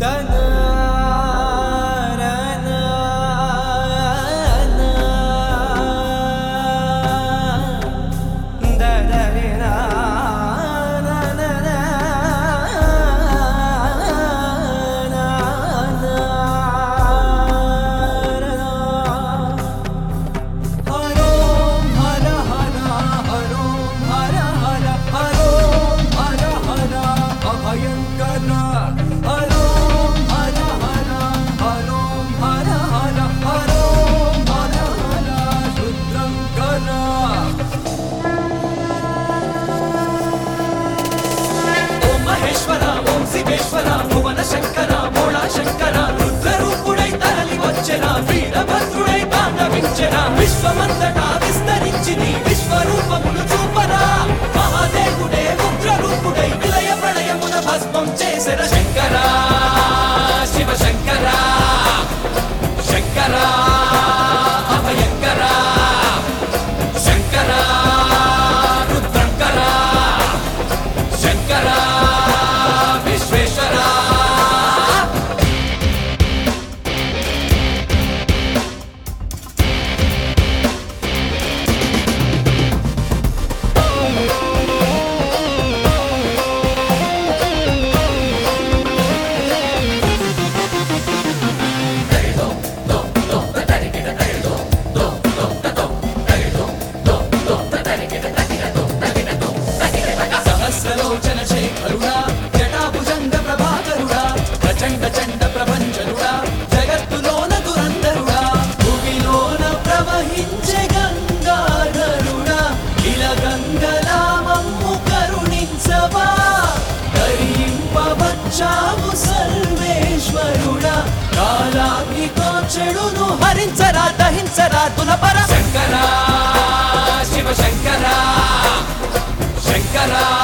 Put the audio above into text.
విశ్వమంతటా విస్తరించి నీ విశ్వరూపమును చూపరా మహాదేవుడే ఉగ్రరూపుడై విలయ ప్రళయమున భస్మం చేసిన శంకరా శివ శంకరా శంకరా అభయంకరా శంకరా రుద్రంకరా శంకరా విశ్వేశ్వరా సహస్రలోచన శేఖరుడా జటాభుజంగ ప్రభాకరుడా ప్రచండ చండ ప్రభంజనుడా జగత్తులోన దురంధరుడా భూమిలోన ప్రవహించే గంగాధరుడా ఇలా గంగలామమ్ము కరుణించవా కరింపవచ్చావు సర్వేశ్వరుడా కాలాగ్నితో చెడును హరించరా దహించరా తులపర శంకరా శివ శంకరా శంకరా